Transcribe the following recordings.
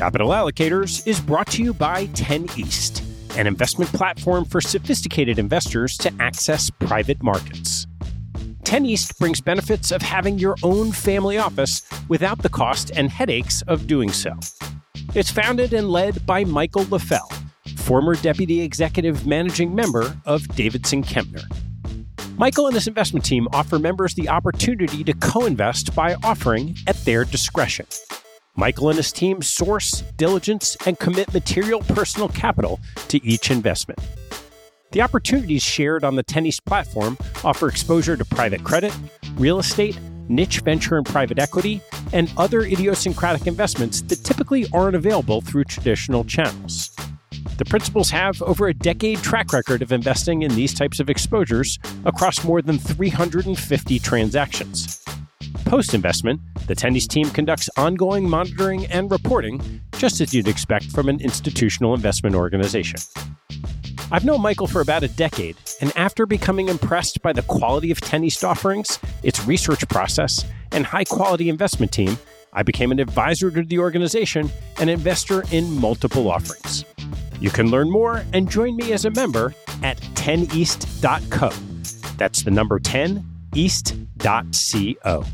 Capital Allocators is brought to you by 10 East, an investment platform for sophisticated investors to access private markets. 10 East brings benefits of having your own family office without the cost and headaches of doing so. It's founded and led by Michael LaFell, former Deputy Executive Managing Member of Davidson Kempner. Michael and his investment team offer members the opportunity to co-invest by offering at their discretion. Michael and his team source, diligence, and commit material personal capital to each investment. The opportunities shared on the 10 East platform offer exposure to private credit, real estate, niche venture and private equity, and other idiosyncratic investments that typically aren't available through traditional channels. The principals have over a decade track record of investing in these types of exposures across more than 350 transactions. Post-investment, the 10 East team conducts ongoing monitoring and reporting, just as you'd expect from an institutional investment organization. I've known Michael for about a decade, and after becoming impressed by the quality of 10 East offerings, its research process, and high-quality investment team, I became an advisor to the organization and investor in multiple offerings. You can learn more and join me as a member at 10east.co. That's the number 10east.co.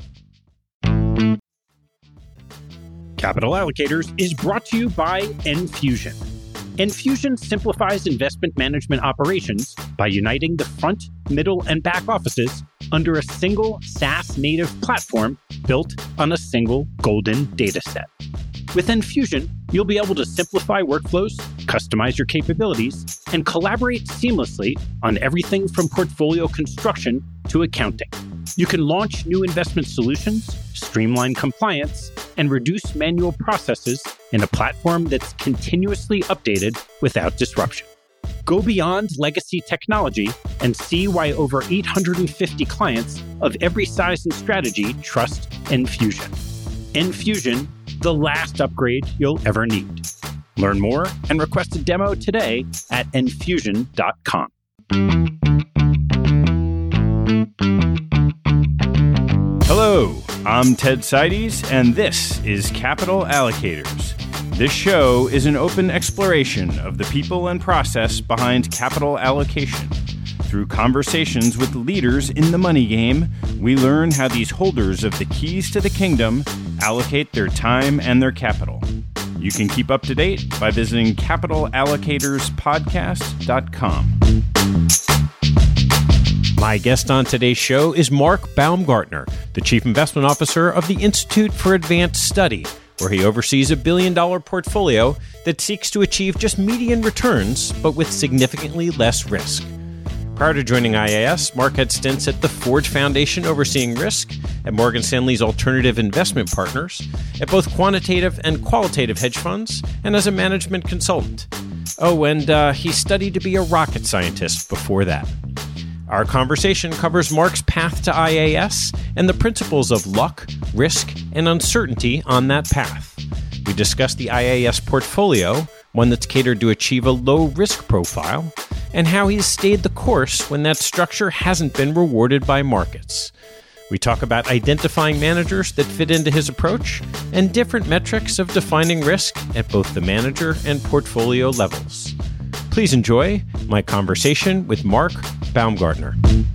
Capital Allocators is brought to you by Enfusion. Enfusion simplifies investment management operations by uniting the front, middle, and back offices under a single SaaS-native platform built on a single golden data set. With Enfusion, you'll be able to simplify workflows, customize your capabilities, and collaborate seamlessly on everything from portfolio construction to accounting. You can launch new investment solutions, streamline compliance, and reduce manual processes in a platform that's continuously updated without disruption. Go beyond legacy technology and see why over 850 clients of every size and strategy trust Enfusion. Enfusion, the last upgrade you'll ever need. Learn more and request a demo today at enfusion.com. Hello, I'm Ted Seides, and this is Capital Allocators. This show is an open exploration of the people and process behind capital allocation. Through conversations with leaders in the money game, we learn how these holders of the keys to the kingdom allocate their time and their capital. You can keep up to date by visiting capitalallocatorspodcast.com. My guest on today's show is Mark Baumgartner, the Chief Investment Officer of the Institute for Advanced Study, where he oversees a billion-dollar portfolio that seeks to achieve just median returns, but with significantly less risk. Prior to joining IAS, Mark had stints at the Forge Foundation overseeing risk, at Morgan Stanley's Alternative Investment Partners, at both quantitative and qualitative hedge funds, and as a management consultant. Oh, and he studied to be a rocket scientist before that. Our conversation covers Mark's path to IAS and the principles of luck, risk, and uncertainty on that path. We discuss the IAS portfolio, one that's catered to achieve a low-risk profile, and how he's stayed the course when that structure hasn't been rewarded by markets. We talk about identifying managers that fit into his approach and different metrics of defining risk at both the manager and portfolio levels. Please enjoy my conversation with Mark Baumgartner.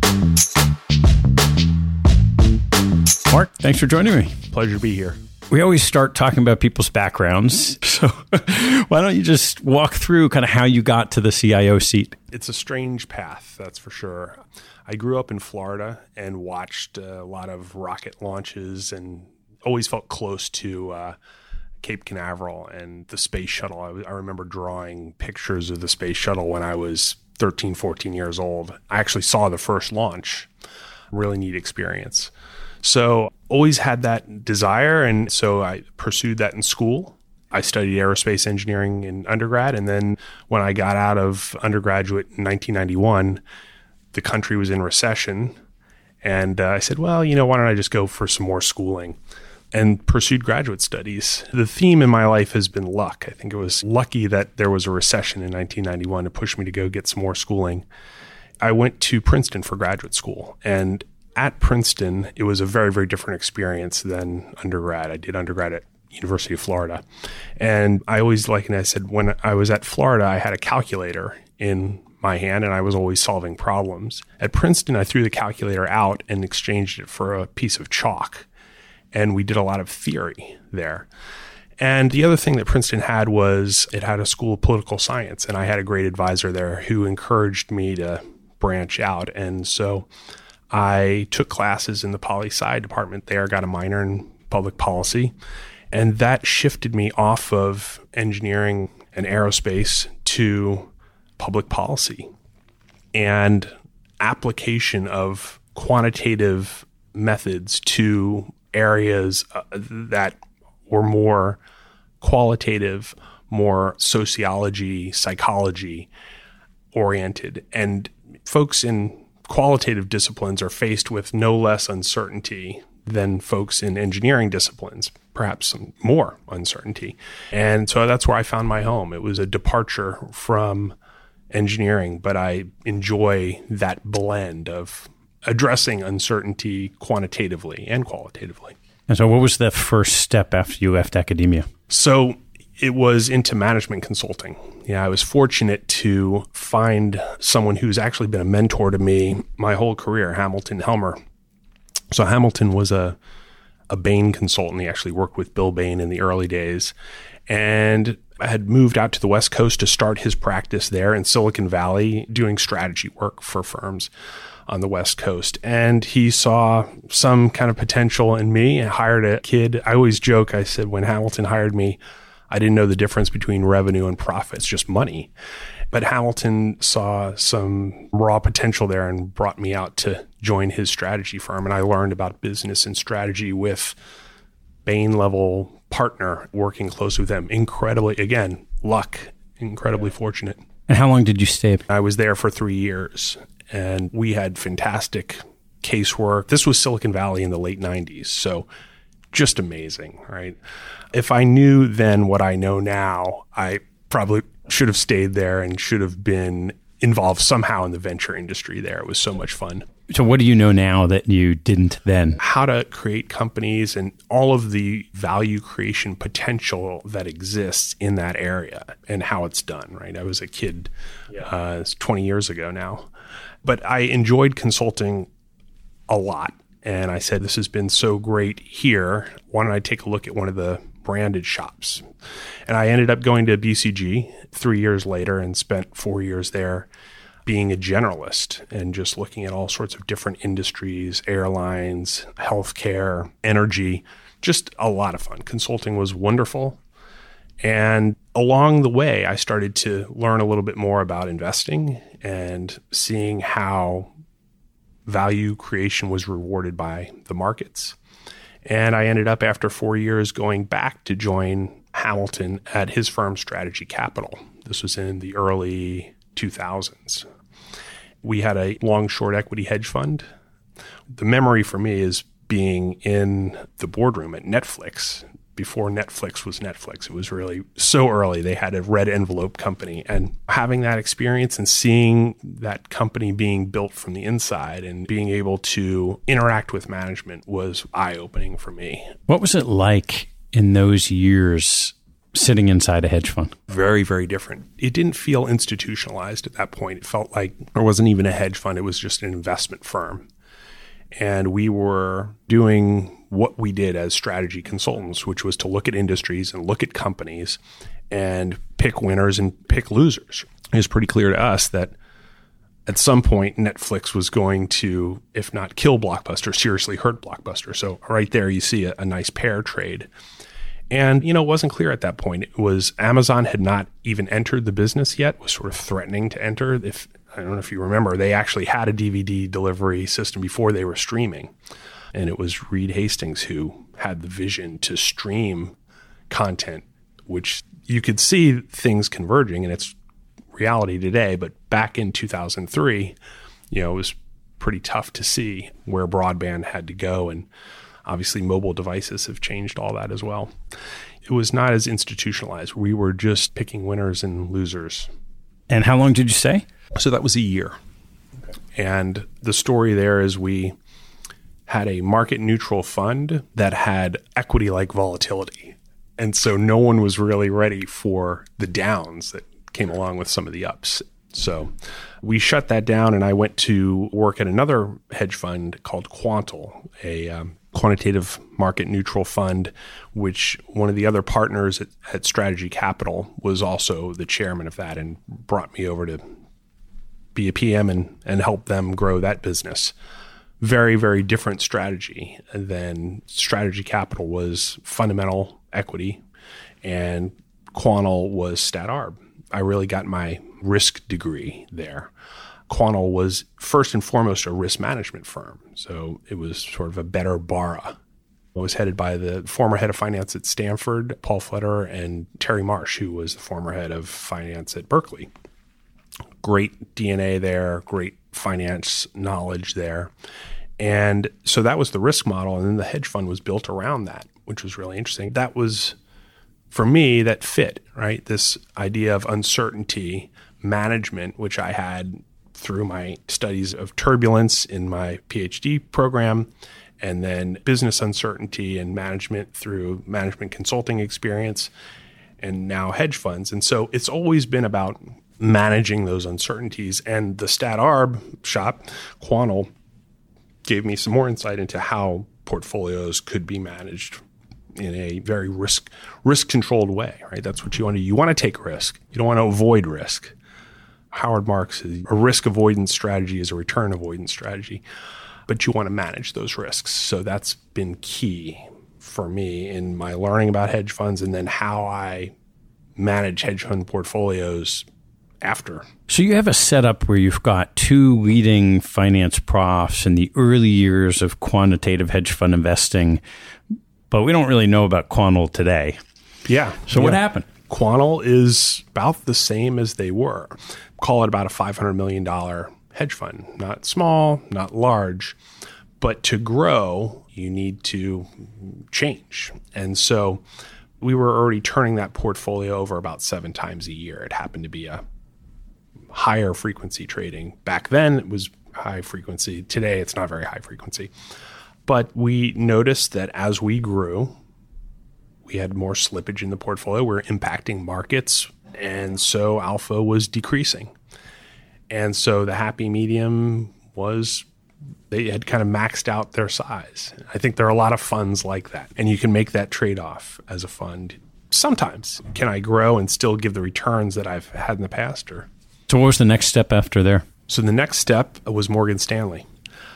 Mark, thanks for joining me. Pleasure to be here. We always start talking about people's backgrounds. So why don't you just walk through kind of how you got to the CIO seat? It's a strange path, that's for sure. I grew up in Florida and watched a lot of rocket launches and always felt close to Cape Canaveral and the space shuttle. I remember drawing pictures of the space shuttle when I was 13, 14 years old. I actually saw the first launch. Really neat experience. So always had that desire, and so I pursued that in school. I studied aerospace engineering in undergrad, and then when I got out of undergraduate in 1991, the country was in recession, and I said, well, why don't I just go for some more schooling? And pursued graduate studies. The theme in my life has been luck. I think it was lucky that there was a recession in 1991 to push me to go get some more schooling. I went to Princeton for graduate school, and at Princeton, it was a very, very different experience than undergrad. I did undergrad at University of Florida. And I always, like I said, when I was at Florida, I had a calculator in my hand and I was always solving problems. At Princeton, I threw the calculator out and exchanged it for a piece of chalk. And we did a lot of theory there. And the other thing that Princeton had was it had a school of political science. And I had a great advisor there who encouraged me to branch out. And so I took classes in the poli-sci department there, got a minor in public policy. And that shifted me off of engineering and aerospace to public policy and application of quantitative methods to areas that were more qualitative, more sociology, psychology oriented. And folks in qualitative disciplines are faced with no less uncertainty than folks in engineering disciplines, perhaps some more uncertainty. And so that's where I found my home. It was a departure from engineering, but I enjoy that blend of addressing uncertainty quantitatively and qualitatively. And so what was the first step after you left academia? So it was into management consulting. Yeah, I was fortunate to find someone who's actually been a mentor to me my whole career, Hamilton Helmer. So Hamilton was a Bain consultant. He actually worked with Bill Bain in the early days. And I had moved out to the West Coast to start his practice there in Silicon Valley, doing strategy work for firms on the West Coast. And he saw some kind of potential in me and hired a kid. I always joke, I said, when Hamilton hired me, I didn't know the difference between revenue and profits, just money. But Hamilton saw some raw potential there and brought me out to join his strategy firm. And I learned about business and strategy with Bain level partner working close with them. Incredibly, again, luck, incredibly fortunate. And how long did you stay? I was there for 3 years and we had fantastic casework. This was Silicon Valley in the late 90s. So just amazing, right? If I knew then what I know now, I probably should have stayed there and should have been involved somehow in the venture industry there. It was so much fun. So what do you know now that you didn't then? How to create companies and all of the value creation potential that exists in that area and how it's done, right? I was a kid, it's 20 years ago now. But I enjoyed consulting a lot. And I said, this has been so great here. Why don't I take a look at one of the branded shops? And I ended up going to BCG 3 years later and spent 4 years there being a generalist and just looking at all sorts of different industries, airlines, healthcare, energy, just a lot of fun. Consulting was wonderful. And along the way, I started to learn a little bit more about investing and seeing how value creation was rewarded by the markets. And I ended up after 4 years going back to join Hamilton at his firm Strategy Capital. This was in the early 2000s. We had a long-short equity hedge fund. The memory for me is being in the boardroom at Netflix. Before Netflix was Netflix, it was really so early. They had a red envelope company, and having that experience and seeing that company being built from the inside and being able to interact with management was eye-opening for me. What was it like in those years sitting inside a hedge fund? Very, very different. It didn't feel institutionalized at that point. It felt like there wasn't even a hedge fund. It was just an investment firm. And we were doing what we did as strategy consultants, which was to look at industries and look at companies and pick winners and pick losers. It was pretty clear to us that at some point Netflix was going to, if not kill Blockbuster, seriously hurt Blockbuster. So right there you see a nice pair trade. And, it wasn't clear at that point. It was Amazon had not even entered the business yet, was sort of threatening to enter. I don't know if you remember, they actually had a DVD delivery system before they were streaming. And it was Reed Hastings who had the vision to stream content, which you could see things converging, and it's reality today. But back in 2003, it was pretty tough to see where broadband had to go. And obviously mobile devices have changed all that as well. It was not as institutionalized. We were just picking winners and losers. And how long did you stay? So that was a year. Okay. And the story there is we had a market neutral fund that had equity-like volatility. And so no one was really ready for the downs that came along with some of the ups. So we shut that down, and I went to work at another hedge fund called Quantal, a quantitative market neutral fund, which one of the other partners at Strategy Capital was also the chairman of that and brought me over to be a PM and help them grow that business. Very, very different strategy than Strategy Capital was fundamental equity, and Quantal was stat arb. I really got my risk degree there. Quantal was first and foremost a risk management firm. So it was sort of a better Barra. It was headed by the former head of finance at Stanford, Paul Fletcher, and Terry Marsh, who was the former head of finance at Berkeley. Great DNA there, great finance knowledge there. And so that was the risk model. And then the hedge fund was built around that, which was really interesting. That was, for me, that fit, right? This idea of uncertainty management, which I had through my studies of turbulence in my PhD program, and then business uncertainty and management through management consulting experience, and now hedge funds. And so it's always been about managing those uncertainties. And the stat arb shop, Quantal, gave me some more insight into how portfolios could be managed in a very risk-controlled way, right? That's what you want to do. You want to take risk. You don't want to avoid risk. Howard Marks says a risk avoidance strategy is a return avoidance strategy, but you want to manage those risks. So that's been key for me in my learning about hedge funds and then how I manage hedge fund portfolios after. So you have a setup where you've got two leading finance profs in the early years of quantitative hedge fund investing, but we don't really know about Quantal today. Yeah. So what happened? Quantal is about the same as they were. Call it about a $500 million hedge fund. Not small, not large, but to grow, you need to change. And so we were already turning that portfolio over about 7 times a year. It happened to be a higher frequency trading. Back then, it was high frequency. Today, it's not very high frequency. But we noticed that as we grew, we had more slippage in the portfolio. We were impacting markets, and so alpha was decreasing. And so the happy medium was they had kind of maxed out their size. I think there are a lot of funds like that, and you can make that trade-off as a fund. Sometimes, can I grow and still give the returns that I've had in the past? So what was the next step after there? So the next step was Morgan Stanley.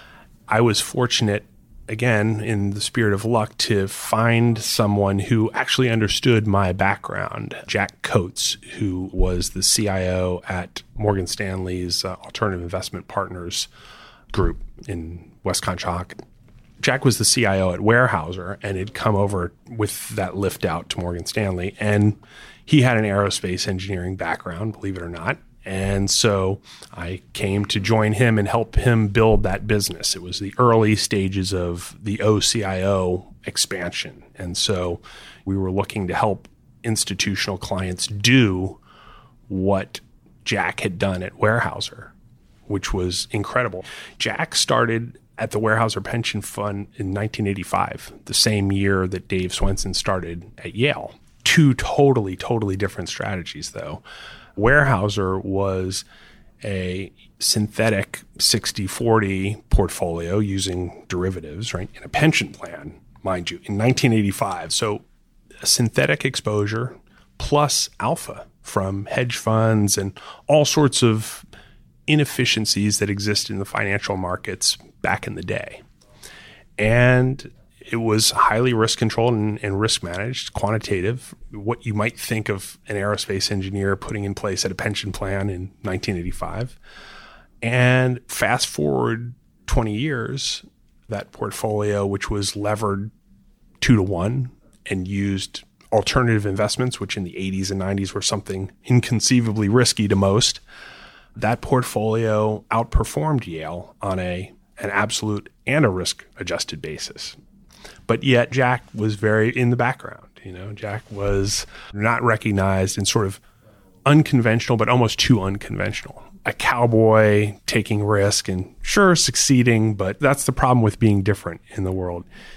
I was fortunate, again, in the spirit of luck, to find someone who actually understood my background, Jack Coates, who was the CIO at Morgan Stanley's Alternative Investment Partners group in West Conshohocken. Jack was the CIO at Weyerhaeuser and had come over with that lift out to Morgan Stanley. And he had an aerospace engineering background, believe it or not. And so I came to join him and help him build that business. It was the early stages of the OCIO expansion. And so we were looking to help institutional clients do what Jack had done at Weyerhaeuser, which was incredible. Jack started at the Weyerhaeuser Pension Fund in 1985, the same year that Dave Swenson started at Yale. 2 totally different strategies, though. Weyerhaeuser was a synthetic 60-40 portfolio using derivatives, right, in a pension plan, mind you, in 1985. So a synthetic exposure plus alpha from hedge funds and all sorts of inefficiencies that exist in the financial markets back in the day. And it was highly risk controlled and risk managed, quantitative, what you might think of an aerospace engineer putting in place at a pension plan in 1985. And fast forward 20 years, that portfolio, which was levered 2-to-1 and used alternative investments, which in the 80s and 90s were something inconceivably risky to most, that portfolio outperformed Yale on an absolute and a risk-adjusted basis. But yet Jack was very in the background. Jack was not recognized and sort of unconventional, but almost too unconventional. A cowboy taking risk and sure succeeding, but that's the problem with being different in the world.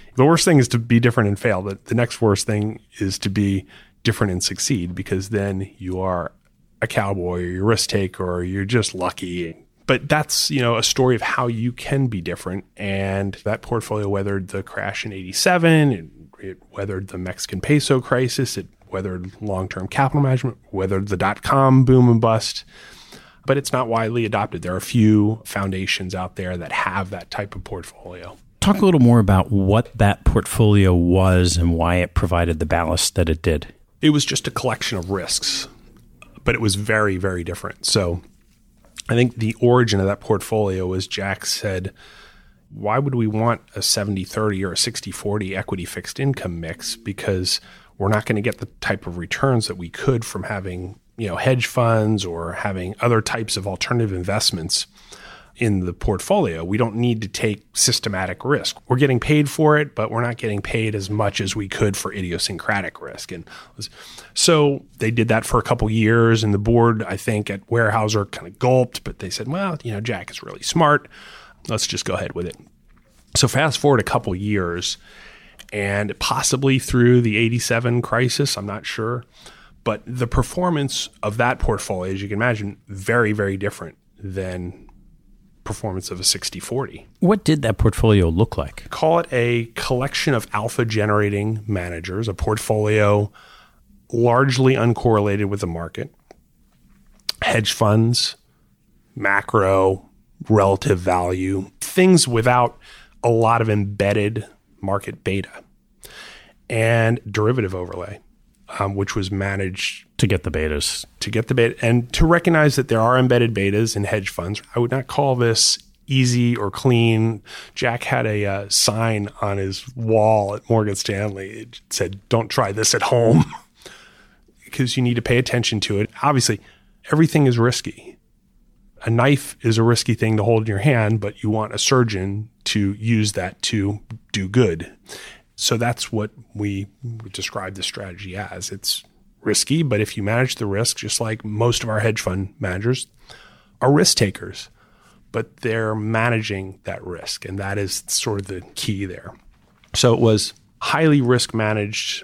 The worst thing is to be different and fail. The next worst thing is to be different and succeed, because then you are a cowboy or you're a risk taker or you're just lucky. But that's, a story of how you can be different. And that portfolio weathered the crash in 87. It weathered the Mexican peso crisis. It weathered long-term capital management, weathered the dot-com boom and bust. But it's not widely adopted. There are a few foundations out there that have that type of portfolio. Talk a little more about what that portfolio was and why it provided the ballast that it did. It was just a collection of risks, but it was very, very different. So I think the origin of that portfolio was Jack said, why would we want a 70-30 or a 60-40 equity fixed income mix? Because we're not going to get the type of returns that we could from having, hedge funds or having other types of alternative investments in the portfolio. We don't need to take systematic risk. We're getting paid for it, but we're not getting paid as much as we could for idiosyncratic risk. And so they did that for a couple years, and the board, I think, at Weyerhaeuser kind of gulped, but they said, well, Jack is really smart. Let's just go ahead with it. So fast forward a couple years, and possibly through the 87 crisis, I'm not sure, but the performance of that portfolio, as you can imagine, very, very different than performance of a 60-40. What did that portfolio look like? Call it a collection of alpha-generating managers, a portfolio largely uncorrelated with the market, hedge funds, macro, relative value, things without a lot of embedded market beta, and derivative overlay, which was managed to get the betas. And to recognize that there are embedded betas in hedge funds. I would not call this easy or clean. Jack had a sign on his wall at Morgan Stanley. It said, don't try this at home, because you need to pay attention to it. Obviously, everything is risky. A knife is a risky thing to hold in your hand, but you want a surgeon to use that to do good. So that's what we describe the strategy as. It's risky, but if you manage the risk, just like most of our hedge fund managers are risk takers, but they're managing that risk. And that is sort of the key there. So it was highly risk managed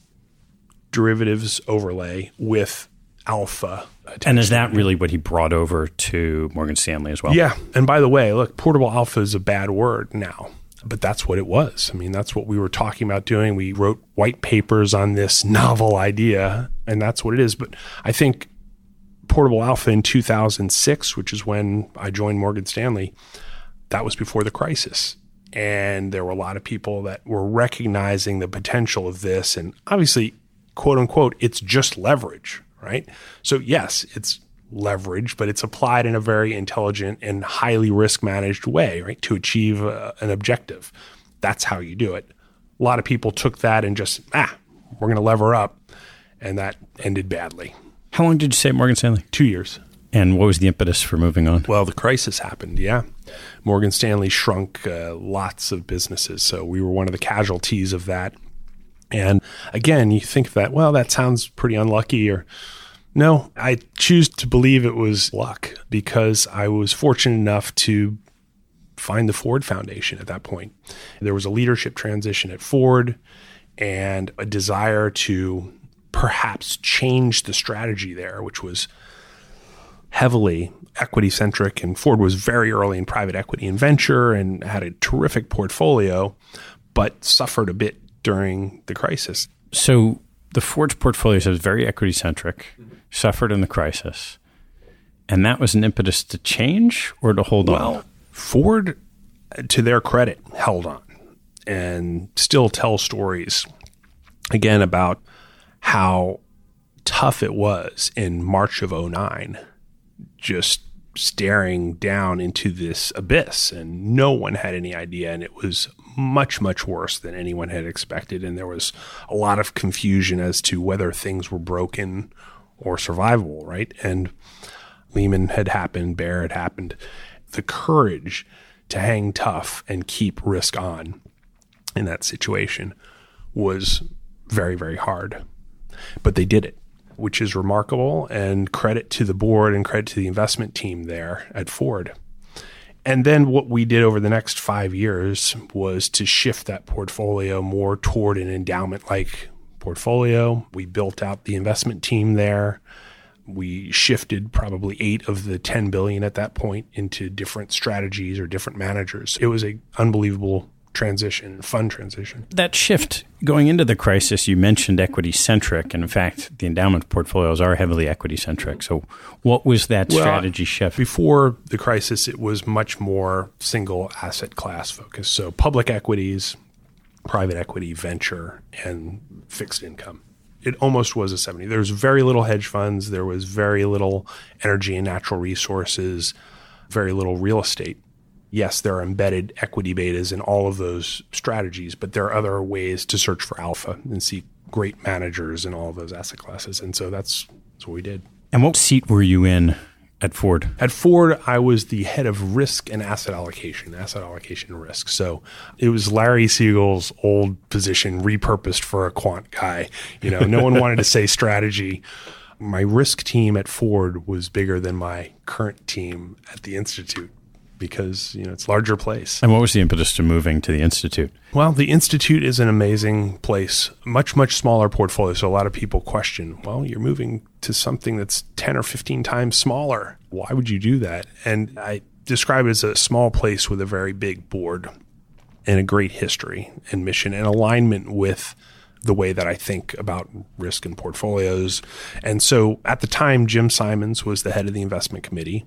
derivatives overlay with alpha. And is that really what he brought over to Morgan Stanley as well? Yeah. And by the way, look, portable alpha is a bad word now, but that's what it was. I mean, that's what we were talking about doing. We wrote white papers on this novel idea, and that's what it is. But I think portable alpha in 2006, which is when I joined Morgan Stanley, that was before the crisis. And there were a lot of people that were recognizing the potential of this. And obviously, quote unquote, it's just leverage, right? So yes, it's leverage, but it's applied in a very intelligent and highly risk managed way, right? To achieve an objective. That's how you do it. A lot of people took that and just, we're going to lever up. And that ended badly. How long did you stay at Morgan Stanley? 2 years. And what was the impetus for moving on? Well, the crisis happened, yeah. Morgan Stanley shrunk lots of businesses. So we were one of the casualties of that. And again, you think that, well, that sounds pretty unlucky, or no, I choose to believe it was luck, because I was fortunate enough to find the Ford Foundation at that point. There was a leadership transition at Ford and a desire to perhaps change the strategy there, which was heavily equity centric. And Ford was very early in private equity and venture and had a terrific portfolio, but suffered a bit during the crisis. So the Ford's portfolio was very equity centric, suffered in the crisis. And that was an impetus to change or to hold on? Well, Ford, to their credit, held on and still tell stories, again, about how tough it was in March of 2009, just staring down into this abyss, and no one had any idea. And it was much, much worse than anyone had expected. And there was a lot of confusion as to whether things were broken or survivable, right? And Lehman had happened, Bear had happened. The courage to hang tough and keep risk on in that situation was very, very hard. But they did it, which is remarkable, and credit to the board and credit to the investment team there at Ford. And then what we did over the next 5 years was to shift that portfolio more toward an endowment-like portfolio. We built out the investment team there. We shifted probably 8 of the 10 billion at that point into different strategies or different managers. It was an unbelievable transition, fun transition. That shift going into the crisis, you mentioned equity-centric. And in fact, the endowment portfolios are heavily equity-centric. So what was that strategy shift? Before the crisis, it was much more single asset class focused. So public equities, private equity, venture, and fixed income. It almost was a 70. There was very little hedge funds. There was very little energy and natural resources, very little real estate. Yes, there are embedded equity betas in all of those strategies, but there are other ways to search for alpha and see great managers in all of those asset classes. And so that's what we did. And what seat were you in at Ford? At Ford, I was the head of risk and asset allocation risk. So it was Larry Siegel's old position repurposed for a quant guy. No one wanted to say strategy. My risk team at Ford was bigger than my current team at the Institute, because it's a larger place. And what was the impetus to moving to the Institute? Well, the Institute is an amazing place, much, much smaller portfolio. So a lot of people question, well, you're moving to something that's 10 or 15 times smaller. Why would you do that? And I describe it as a small place with a very big board and a great history and mission and alignment with the way that I think about risk and portfolios. And so at the time, Jim Simons was the head of the investment committee,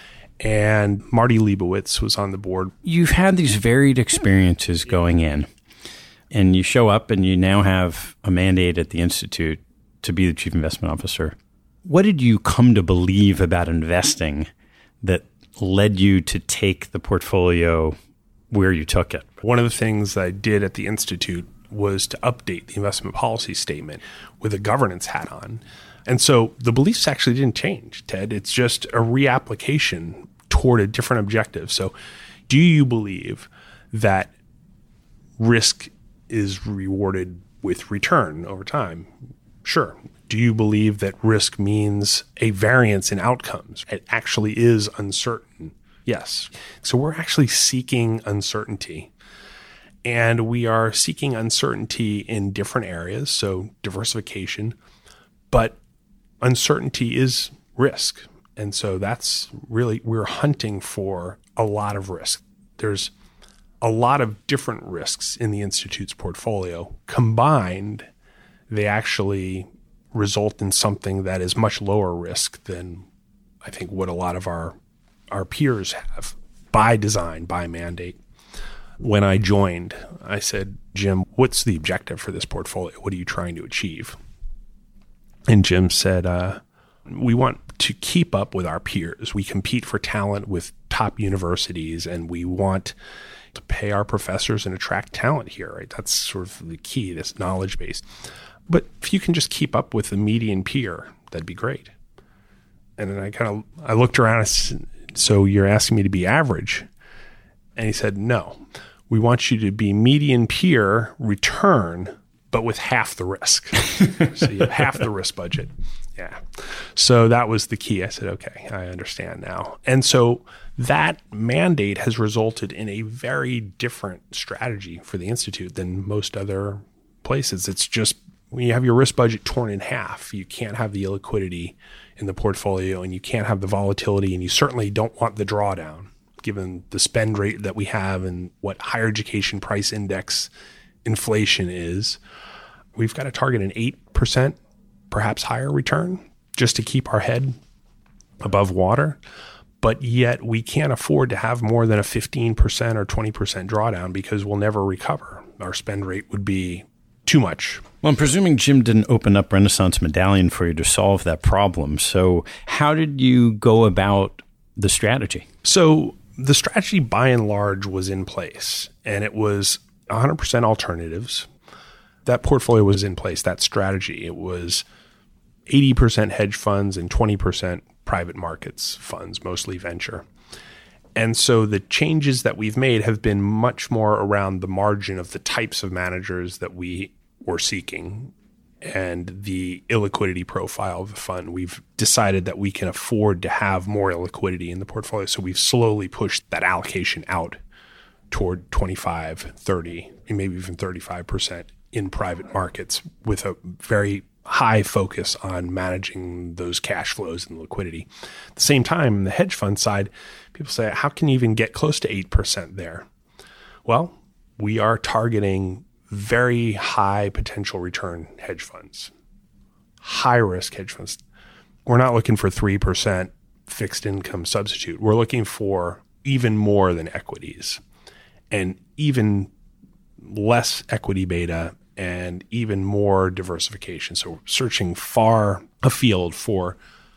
and Marty Leibowitz was on the board. You've had these varied experiences going in, and you show up and you now have a mandate at the Institute to be the chief investment officer. What did you come to believe about investing that led you to take the portfolio where you took it? One of the things I did at the Institute was to update the investment policy statement with a governance hat on. And so the beliefs actually didn't change, Ted. It's just a reapplication toward a different objective. So do you believe that risk is rewarded with return over time? Sure. Do you believe that risk means a variance in outcomes? It actually is uncertain. Yes. So we're actually seeking uncertainty. And we are seeking uncertainty in different areas, so diversification. But uncertainty is risk. And so that's really, we're hunting for a lot of risk. There's a lot of different risks in the Institute's portfolio. Combined, they actually result in something that is much lower risk than I think what a lot of our peers have by design, by mandate. When I joined, I said, Jim, what's the objective for this portfolio? What are you trying to achieve? And Jim said, we want to keep up with our peers. We compete for talent with top universities, and we want to pay our professors and attract talent here, right? That's sort of the key, this knowledge base. But if you can just keep up with the median peer, that'd be great. And then I looked around and said, so you're asking me to be average? And he said, no, we want you to be median peer return, but with half the risk. So you have half the risk budget. Yeah. So that was the key. I said, okay, I understand now. And so that mandate has resulted in a very different strategy for the Institute than most other places. It's just when you have your risk budget torn in half, you can't have the illiquidity in the portfolio, and you can't have the volatility, and you certainly don't want the drawdown, given the spend rate that we have and what higher education price index inflation is. We've got to target an 8%, perhaps higher return, just to keep our head above water. But yet we can't afford to have more than a 15% or 20% drawdown, because we'll never recover. Our spend rate would be too much. Well, I'm presuming Jim didn't open up Renaissance Medallion for you to solve that problem. So how did you go about the strategy? So the strategy by and large was in place, and it was 100% alternatives. That portfolio was in place, that strategy. It was 80% hedge funds and 20% private markets funds, mostly venture. And so the changes that we've made have been much more around the margin of the types of managers that we were seeking and the illiquidity profile of the fund. We've decided that we can afford to have more illiquidity in the portfolio. So we've slowly pushed that allocation out toward 25, 30, and maybe even 35% in private markets, with a very high focus on managing those cash flows and liquidity. At the same time, the hedge fund side, people say, how can you even get close to 8% there? Well, we are targeting very high potential return hedge funds, high risk hedge funds. We're not looking for 3% fixed income substitute. We're looking for even more than equities, and even less equity beta, and even more diversification. So searching far afield for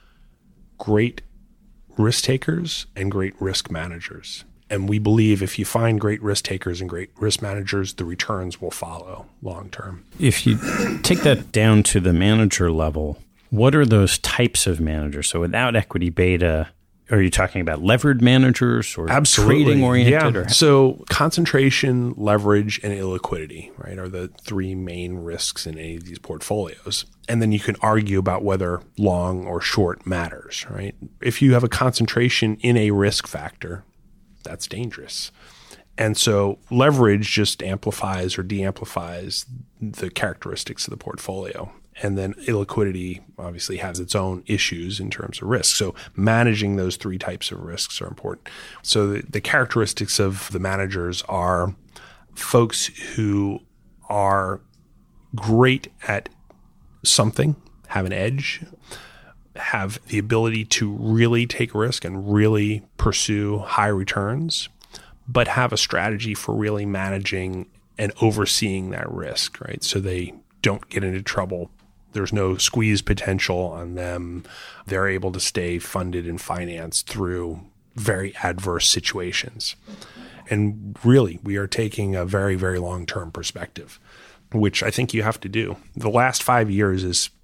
great risk takers and great risk managers. And we believe if you find great risk takers and great risk managers, the returns will follow long term. If you take that down to the manager level, what are those types of managers? So without equity beta, are you talking about levered managers or trading oriented? Yeah. So concentration, leverage, and illiquidity, right, are the three main risks in any of these portfolios. And then you can argue about whether long or short matters, right? If you have a concentration in a risk factor, that's dangerous. And so leverage just amplifies or de-amplifies the characteristics of the portfolio. And then illiquidity obviously has its own issues in terms of risk. So managing those three types of risks are important. So the characteristics of the managers are folks who are great at something, have an edge, have the ability to really take risk and really pursue high returns, but have a strategy for really managing and overseeing that risk, right? So they don't get into trouble. There's no squeeze potential on them. They're able to stay funded and financed through very adverse situations. And really, we are taking a very, very long-term perspective, which I think you have to do. The last 5 years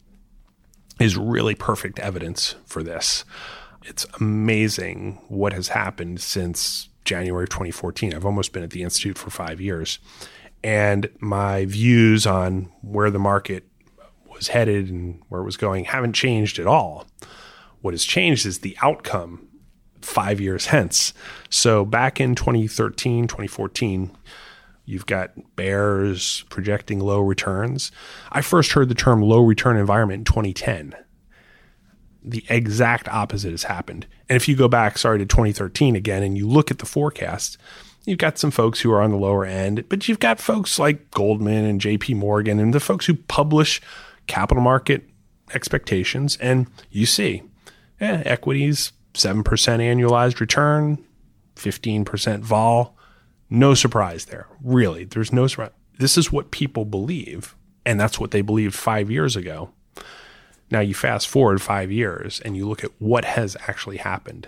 is really perfect evidence for this. It's amazing what has happened since January of 2014. I've almost been at the Institute for 5 years. And my views on where the market was headed and where it was going haven't changed at all. What has changed is the outcome 5 years hence. So back in 2013, 2014, you've got bears projecting low returns. I first heard the term low return environment in 2010. The exact opposite has happened. And if you go back, to 2013 again, and you look at the forecast, you've got some folks who are on the lower end, but you've got folks like Goldman and JP Morgan and the folks who publish capital market expectations. And you see, equities, 7% annualized return, 15% vol. No surprise there. Really, there's no surprise. This is what people believe, and that's what they believed 5 years ago. Now you fast forward 5 years and you look at what has actually happened.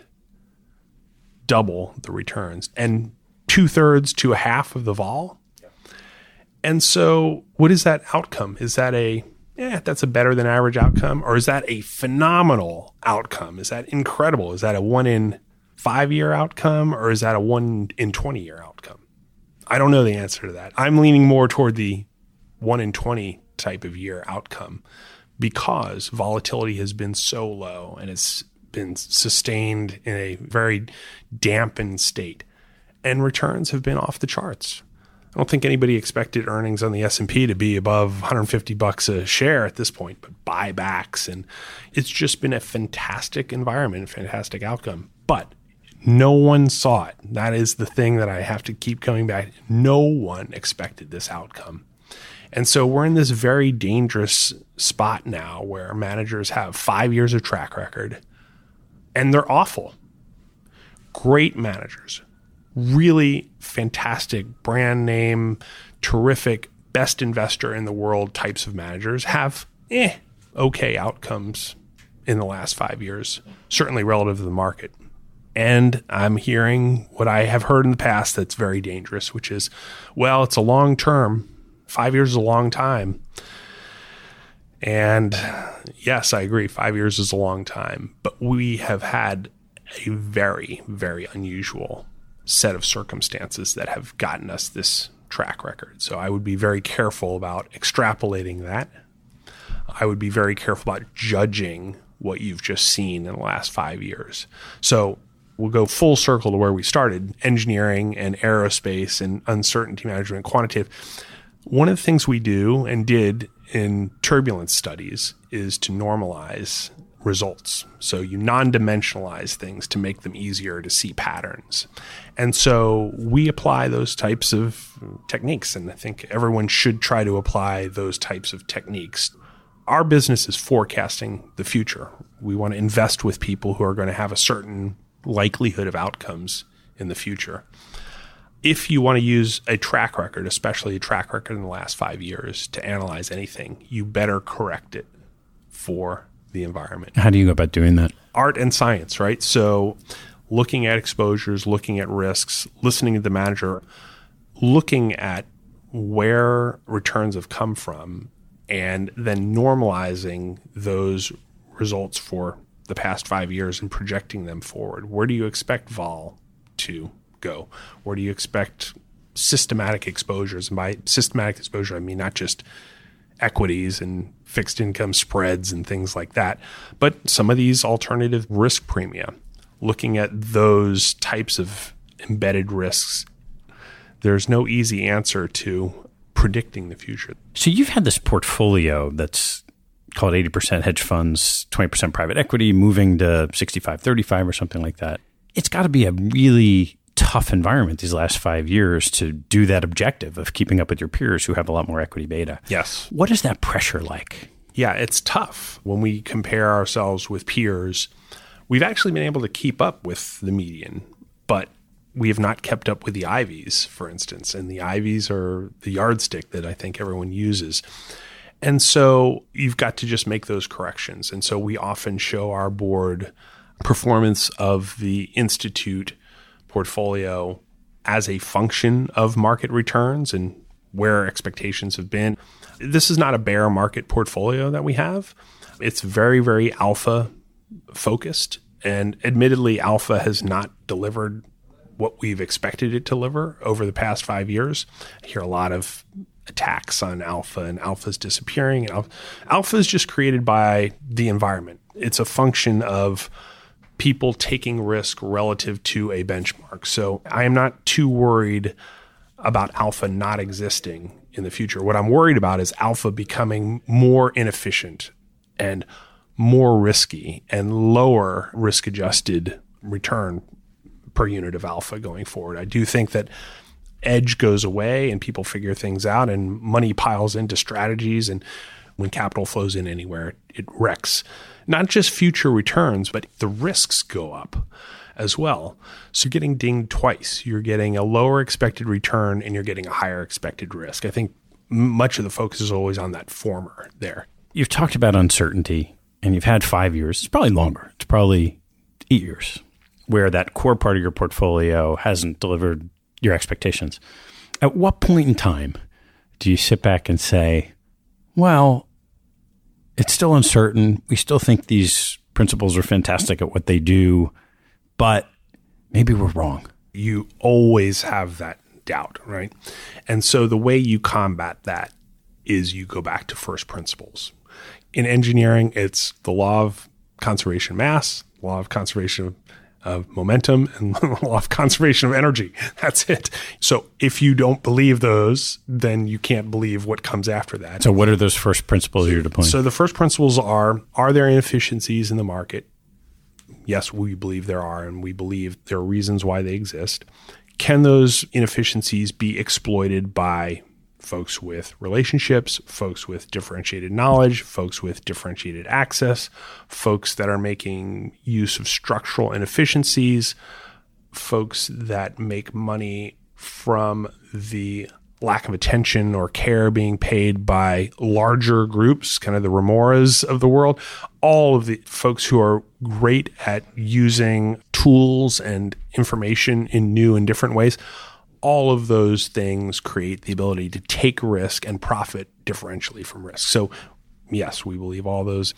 Double the returns and 2/3 to a half of the vol. Yeah. And so what is that outcome? Is that that's a better than average outcome? Or is that a phenomenal outcome? Is that incredible? Is that a 1 in 5 year outcome? Or is that a 1 in 20 year outcome? I don't know the answer to that. I'm leaning more toward the 1 in 20 type of year outcome, because volatility has been so low and it's been sustained in a very dampened state, and returns have been off the charts. I don't think anybody expected earnings on the S&P to be above $150 a share at this point, but buybacks, and it's just been a fantastic environment, fantastic outcome. But no one saw it. That is the thing that I have to keep coming back. No one expected this outcome. And so we're in this very dangerous spot now where managers have 5 years of track record and they're awful. Great managers, really fantastic brand name, terrific, best investor in the world types of managers have okay outcomes in the last 5 years, certainly relative to the market. And I'm hearing what I have heard in the past that's very dangerous, which is, well, it's a long term. 5 years is a long time. And yes, I agree. 5 years is a long time. But we have had a very, very unusual set of circumstances that have gotten us this track record. So I would be very careful about extrapolating that. I would be very careful about judging what you've just seen in the last 5 years. So we'll go full circle to where we started, engineering and aerospace and uncertainty management, quantitative. One of the things we do and did in turbulence studies is to normalize results. So you non-dimensionalize things to make them easier to see patterns. And so we apply those types of techniques, and I think everyone should try to apply those types of techniques. Our business is forecasting the future. We want to invest with people who are going to have a certain likelihood of outcomes in the future. If you want to use a track record, especially a track record in the last 5 years, to analyze anything, you better correct it for the environment. How do you go about doing that? Art and science, right? So looking at exposures, looking at risks, listening to the manager, looking at where returns have come from, and then normalizing those results for the past 5 years and projecting them forward. Where do you expect vol to go? Where do you expect systematic exposures? And by systematic exposure, I mean not just equities and fixed income spreads and things like that, but some of these alternative risk premia. Looking at those types of embedded risks, there's no easy answer to predicting the future. So you've had this portfolio that's called 80% hedge funds, 20% private equity, moving to 65-35 or something like that. It's got to be a really tough environment these last 5 years to do that objective of keeping up with your peers who have a lot more equity beta. Yes. What is that pressure like? Yeah, it's tough. When we compare ourselves with peers, we've actually been able to keep up with the median, but we have not kept up with the Ivies, for instance. And the Ivies are the yardstick that I think everyone uses. And so you've got to just make those corrections. And so we often show our board performance of the institute portfolio as a function of market returns and where expectations have been. This is not a bear market portfolio that we have. It's very, very alpha focused. And admittedly, alpha has not delivered what we've expected it to deliver over the past 5 years. I hear a lot of attacks on alpha, and alpha's disappearing. Alpha is just created by the environment. It's a function of people taking risk relative to a benchmark. So I am not too worried about alpha not existing in the future. What I'm worried about is alpha becoming more inefficient and more risky and lower risk-adjusted return per unit of alpha going forward. I do think that edge goes away and people figure things out and money piles into strategies, and when capital flows in anywhere, it wrecks not just future returns, but the risks go up as well. So you're getting dinged twice. You're getting a lower expected return and you're getting a higher expected risk. I think much of the focus is always on that former there. You've talked about uncertainty and you've had 5 years. It's probably longer. It's probably 8 years where that core part of your portfolio hasn't delivered your expectations. At what point in time do you sit back and say, well, it's still uncertain. We still think these principals are fantastic at what they do, but maybe we're wrong. You always have that doubt, right? And so the way you combat that is you go back to first principles. In engineering, it's the law of conservation of mass, law of conservation of momentum, and the law of conservation of energy. That's it. So if you don't believe those, then you can't believe what comes after that. So what are those first principles you're deploying? So the first principles are there inefficiencies in the market? Yes, we believe there are, and we believe there are reasons why they exist. Can those inefficiencies be exploited by folks with relationships, folks with differentiated knowledge, folks with differentiated access, folks that are making use of structural inefficiencies, folks that make money from the lack of attention or care being paid by larger groups, kind of the remoras of the world, all of the folks who are great at using tools and information in new and different ways. All of those things create the ability to take risk and profit differentially from risk. So yes, we believe all those.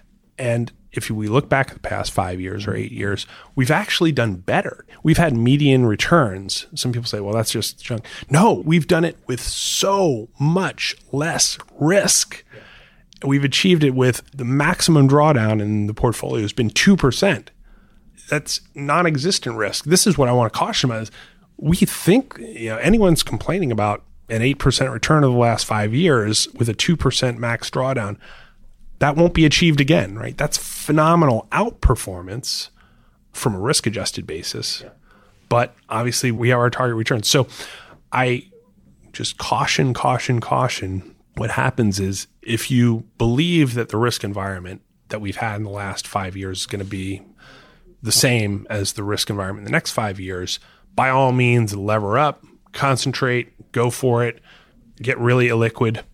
And if we look back at the past 5 years or 8 years, we've actually done better. We've had median returns. Some people say, well, that's just junk. No, we've done it with so much less risk. We've achieved it with the maximum drawdown in the portfolio has been 2%. That's non-existent risk. This is what I want to caution about is we think, anyone's complaining about an 8% return over the last 5 years with a 2% max drawdown. That won't be achieved again, right? That's phenomenal outperformance from a risk-adjusted basis. Yeah. But obviously we have our target returns. So I just caution. What happens is if you believe that the risk environment that we've had in the last 5 years is going to be the same as the risk environment in the next 5 years, by all means, lever up, concentrate, go for it, get really illiquid.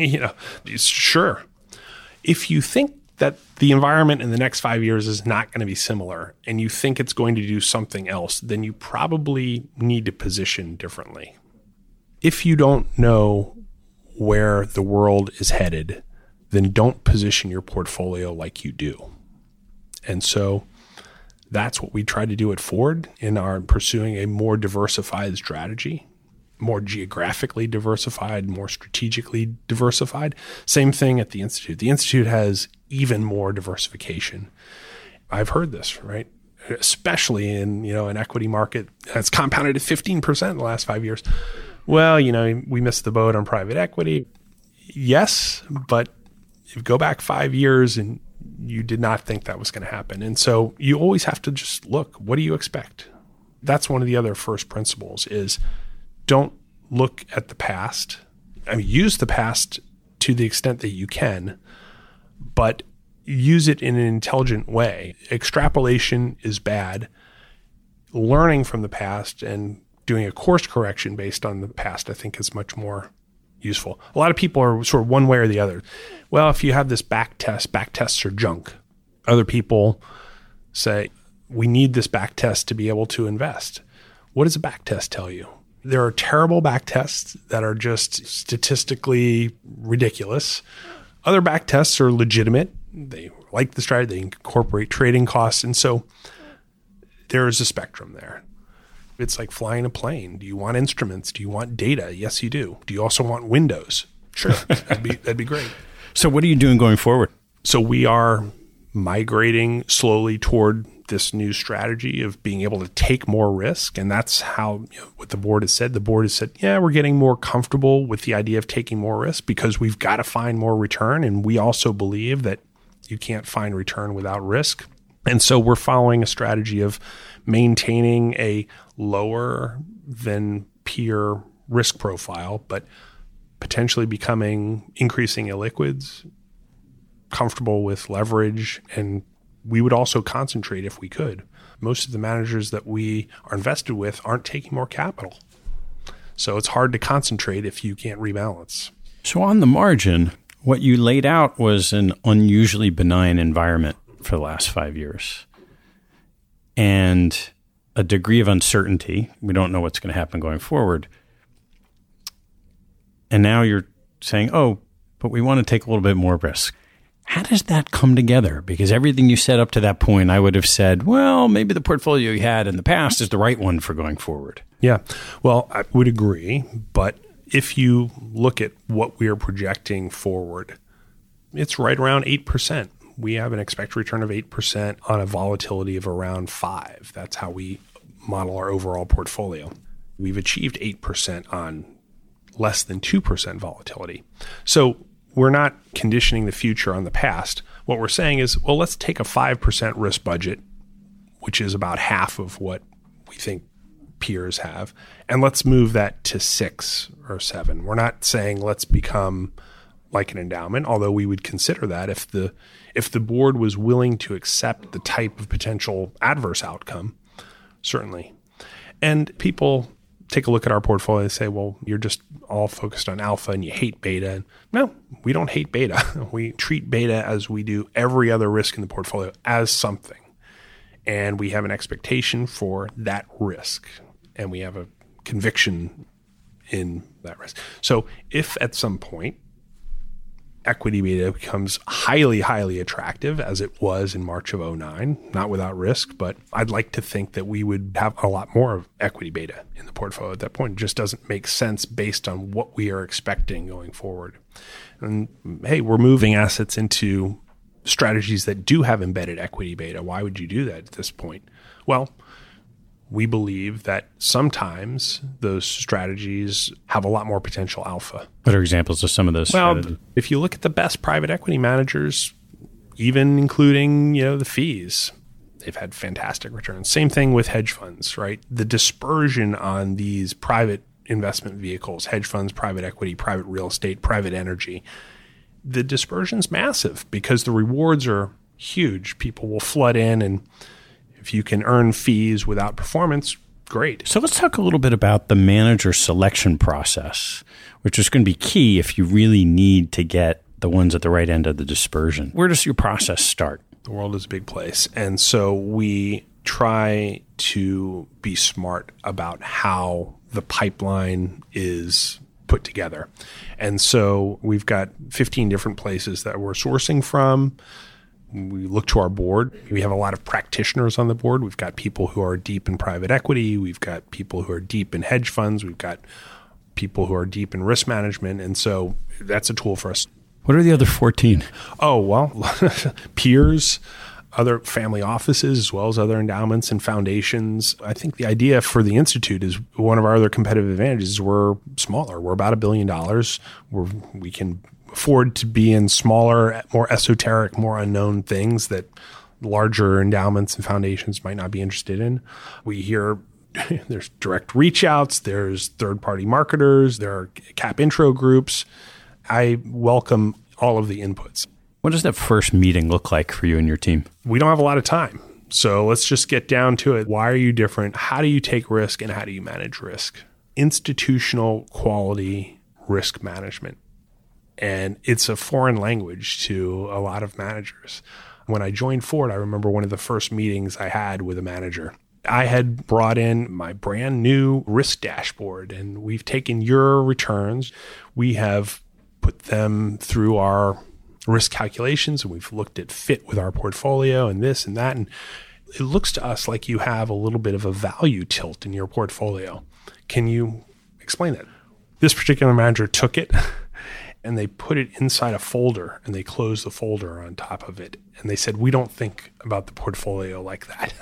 Sure. If you think that the environment in the next 5 years is not going to be similar and you think it's going to do something else, then you probably need to position differently. If you don't know where the world is headed, then don't position your portfolio like you do. And so that's what we try to do at Ford in our pursuing a more diversified strategy, more geographically diversified, more strategically diversified. Same thing at the Institute. The Institute has even more diversification. I've heard this, right? Especially in, an equity market that's compounded at 15% in the last 5 years. Well, we missed the boat on private equity. Yes, but if you go back 5 years and you did not think that was going to happen. And so you always have to just look, what do you expect? That's one of the other first principles is don't look at the past. Use the past to the extent that you can, but use it in an intelligent way. Extrapolation is bad. Learning from the past and doing a course correction based on the past, I think, is much more useful. A lot of people are sort of one way or the other. Well, if you have this back tests are junk. Other people say, we need this back test to be able to invest. What does a back test tell you? There are terrible back tests that are just statistically ridiculous. Other back tests are legitimate. They like the strategy. They incorporate trading costs. And so there is a spectrum there. It's like flying a plane. Do you want instruments? Do you want data? Yes, you do. Do you also want windows? Sure. That'd be great. So what are you doing going forward? So we are migrating slowly toward this new strategy of being able to take more risk. And that's how what the board has said. The board has said, we're getting more comfortable with the idea of taking more risk because we've got to find more return. And we also believe that you can't find return without risk. And so we're following a strategy of maintaining a lower than peer risk profile, but potentially increasing illiquids, comfortable with leverage, and we would also concentrate if we could. Most of the managers that we are invested with aren't taking more capital. So it's hard to concentrate if you can't rebalance. So on the margin, what you laid out was an unusually benign environment for the last 5 years and a degree of uncertainty. We don't know what's going to happen going forward. And now you're saying, but we want to take a little bit more risk. How does that come together? Because everything you said up to that point, I would have said, well, maybe the portfolio you had in the past is the right one for going forward. Yeah, well, I would agree. But if you look at what we are projecting forward, it's right around 8%. We have an expected return of 8% on a volatility of around 5%. That's how we model our overall portfolio. We've achieved 8% on less than 2% volatility. So we're not conditioning the future on the past. What we're saying is, well, let's take a 5% risk budget, which is about half of what we think peers have, and let's move that to 6 or 7. We're not saying let's become like an endowment, although we would consider that if the board was willing to accept the type of potential adverse outcome, certainly. And people take a look at our portfolio and say, well, you're just all focused on alpha and you hate beta. No, we don't hate beta. We treat beta as we do every other risk in the portfolio as something. And we have an expectation for that risk. And we have a conviction in that risk. So if at some point equity beta becomes highly, highly attractive, as it was in March of 2009, not without risk, but I'd like to think that we would have a lot more of equity beta in the portfolio at that point. It just doesn't make sense based on what we are expecting going forward. And hey, we're moving assets into strategies that do have embedded equity beta. Why would you do that at this point? Well, we believe that sometimes those strategies have a lot more potential alpha. What are examples of some of those strategies? If you look at the best private equity managers, even including, the fees, they've had fantastic returns. Same thing with hedge funds, right? The dispersion on these private investment vehicles, hedge funds, private equity, private real estate, private energy, the dispersion's massive because the rewards are huge. People will flood in, and if you can earn fees without performance, great. So let's talk a little bit about the manager selection process, which is going to be key if you really need to get the ones at the right end of the dispersion. Where does your process start? The world is a big place. And so we try to be smart about how the pipeline is put together. And so we've got 15 different places that we're sourcing from. We look to our board. We have a lot of practitioners on the board. We've got people who are deep in private equity. We've got people who are deep in hedge funds. We've got people who are deep in risk management. And so that's a tool for us. What are the other 14? Oh, well, peers, other family offices, as well as other endowments and foundations. I think the idea for the Institute is one of our other competitive advantages. We're smaller. We're about $1 billion. We can afford to be in smaller, more esoteric, more unknown things that larger endowments and foundations might not be interested in. We hear there's direct reach outs, there's third-party marketers, there are cap intro groups. I welcome all of the inputs. What does that first meeting look like for you and your team? We don't have a lot of time. So let's just get down to it. Why are you different? How do you take risk and how do you manage risk? Institutional quality risk management. And it's a foreign language to a lot of managers. When I joined Ford, I remember one of the first meetings I had with a manager. I had brought in my brand new risk dashboard, and we've taken your returns. We have put them through our risk calculations, and we've looked at fit with our portfolio and this and that. And it looks to us like you have a little bit of a value tilt in your portfolio. Can you explain that? This particular manager took it and they put it inside a folder, and they closed the folder on top of it. And they said, we don't think about the portfolio like that.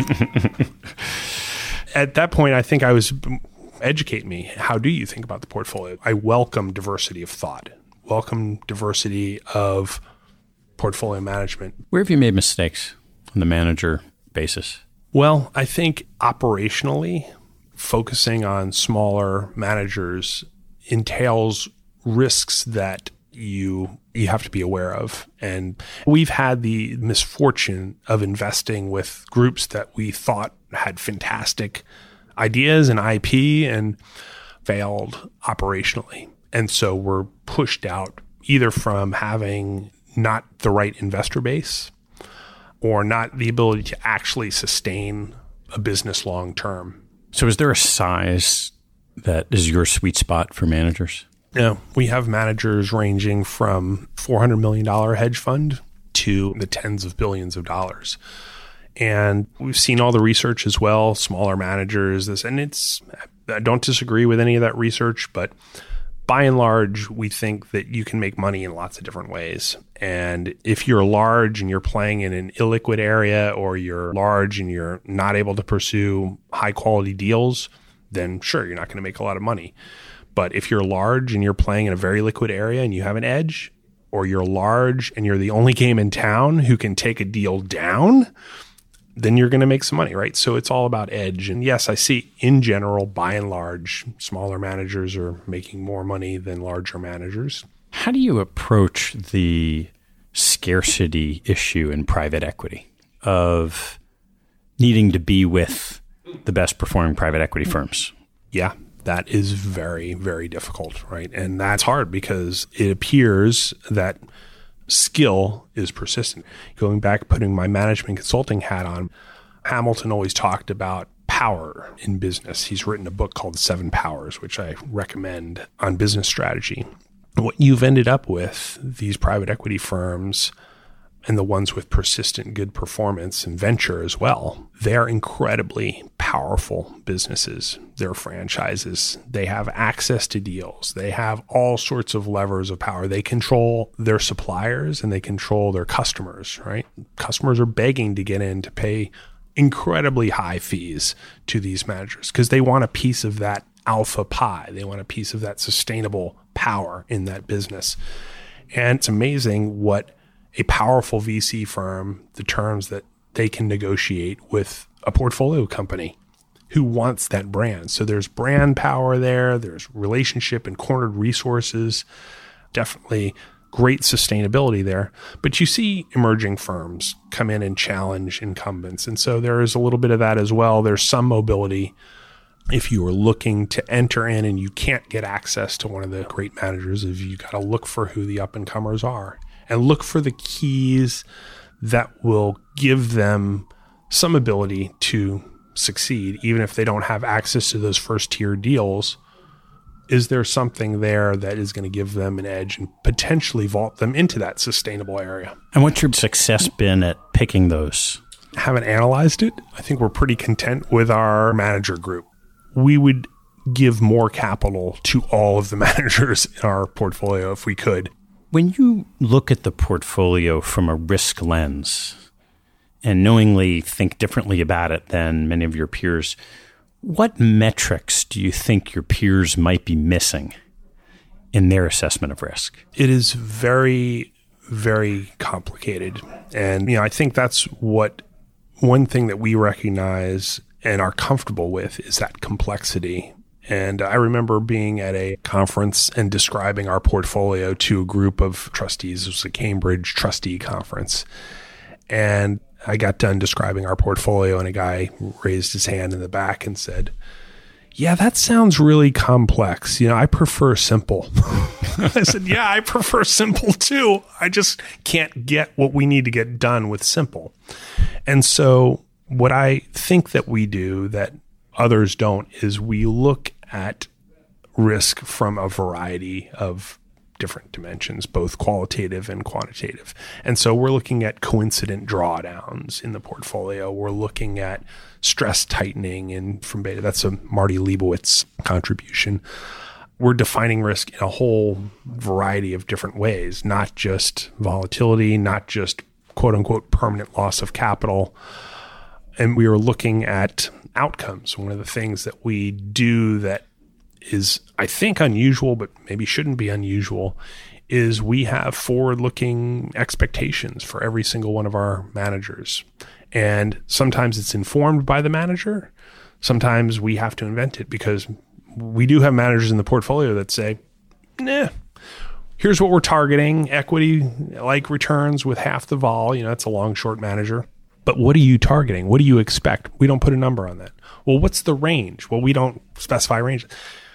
At that point, I think educate me. How do you think about the portfolio? I welcome diversity of thought, welcome diversity of portfolio management. Where have you made mistakes on the manager basis? Well, I think operationally, focusing on smaller managers entails risks that you have to be aware of. And we've had the misfortune of investing with groups that we thought had fantastic ideas and IP and failed operationally. And so we're pushed out either from having not the right investor base or not the ability to actually sustain a business long term. So is there a size that is your sweet spot for managers? Yeah, we have managers ranging from $400 million hedge fund to the tens of billions of dollars. And we've seen all the research as well, smaller managers, I don't disagree with any of that research, but by and large, we think that you can make money in lots of different ways. And if you're large and you're playing in an illiquid area, or you're large and you're not able to pursue high quality deals, then sure, you're not going to make a lot of money. But if you're large and you're playing in a very liquid area and you have an edge, or you're large and you're the only game in town who can take a deal down, then you're going to make some money, right? So it's all about edge. And yes, I see in general, by and large, smaller managers are making more money than larger managers. How do you approach the scarcity issue in private equity of needing to be with the best performing private equity firms? Yeah. That is very, very difficult, right? And that's hard because it appears that skill is persistent. Going back, putting my management consulting hat on, Hamilton always talked about power in business. He's written a book called The 7 Powers, which I recommend on business strategy. what you've ended up with, these private equity firms and the ones with persistent good performance and venture as well, they're incredibly powerful businesses. They're franchises. They have access to deals. They have all sorts of levers of power. They control their suppliers and they control their customers, right? Customers are begging to get in to pay incredibly high fees to these managers because they want a piece of that alpha pie. They want a piece of that sustainable power in that business. And it's amazing what a powerful VC firm, the terms that they can negotiate with a portfolio company who wants that brand. So there's brand power there, there's relationship and cornered resources, definitely great sustainability there. But you see emerging firms come in and challenge incumbents. And so there is a little bit of that as well. There's some mobility. If you are looking to enter in and you can't get access to one of the great managers, you got to look for who the up-and-comers are and look for the keys that will give them some ability to succeed, even if they don't have access to those first-tier deals. Is there something there that is going to give them an edge and potentially vault them into that sustainable area? And what's your success been at picking those? Haven't analyzed it. I think we're pretty content with our manager group. We would give more capital to all of the managers in our portfolio if we could. When you look at the portfolio from a risk lens and knowingly think differently about it than many of your peers, what metrics do you think your peers might be missing in their assessment of risk? It is very, very complicated. And, I think that's one thing that we recognize and are comfortable with is that complexity. And I remember being at a conference and describing our portfolio to a group of trustees. It was a Cambridge trustee conference. And I got done describing our portfolio and a guy raised his hand in the back and said, "Yeah, that sounds really complex. I prefer simple." I said, "Yeah, I prefer simple too. I just can't get what we need to get done with simple." And so what I think that we do that others don't is we look at risk from a variety of different dimensions, both qualitative and quantitative. And so we're looking at coincident drawdowns in the portfolio. We're looking at stress tightening and from beta. That's a Marty Leibowitz contribution. We're defining risk in a whole variety of different ways, not just volatility, not just quote unquote permanent loss of capital. And we are looking at outcomes. One of the things that we do that is, I think, unusual, but maybe shouldn't be unusual, is we have forward-looking expectations for every single one of our managers. And sometimes it's informed by the manager. Sometimes we have to invent it because we do have managers in the portfolio that say, "Nah, here's what we're targeting, equity-like returns with half the vol." That's a long-short manager. But what are you targeting? What do you expect? We don't put a number on that. Well, what's the range? Well, we don't specify range.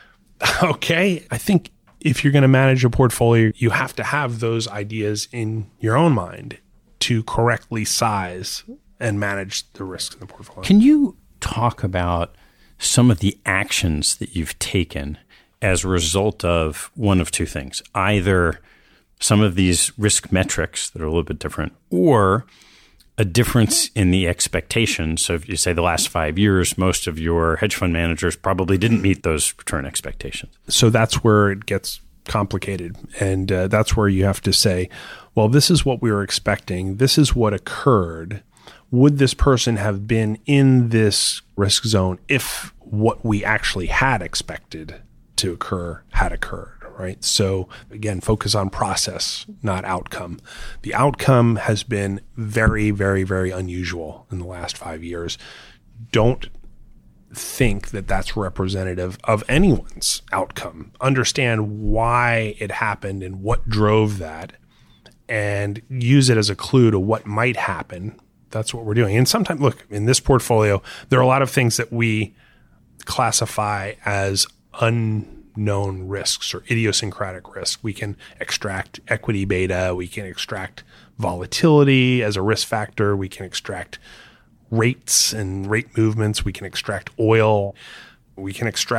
Okay. I think if you're going to manage a portfolio, you have to have those ideas in your own mind to correctly size and manage the risks in the portfolio. Can you talk about some of the actions that you've taken as a result of one of two things? Either some of these risk metrics that are a little bit different, or a difference in the expectations. So if you say the last 5 years, most of your hedge fund managers probably didn't meet those return expectations. So that's where it gets complicated. And that's where you have to say, well, this is what we were expecting. This is what occurred. Would this person have been in this risk zone if what we actually had expected to occur had occurred? Right. So again, focus on process, not outcome. The outcome has been very, very, very unusual in the last 5 years. Don't think that that's representative of anyone's outcome. Understand why it happened and what drove that, and use it as a clue to what might happen. That's what we're doing. And sometimes, look, in this portfolio, there are a lot of things that we classify as unknown risks or idiosyncratic risk. We can extract equity beta. We can extract volatility as a risk factor. We can extract rates and rate movements. We can extract oil. We can extract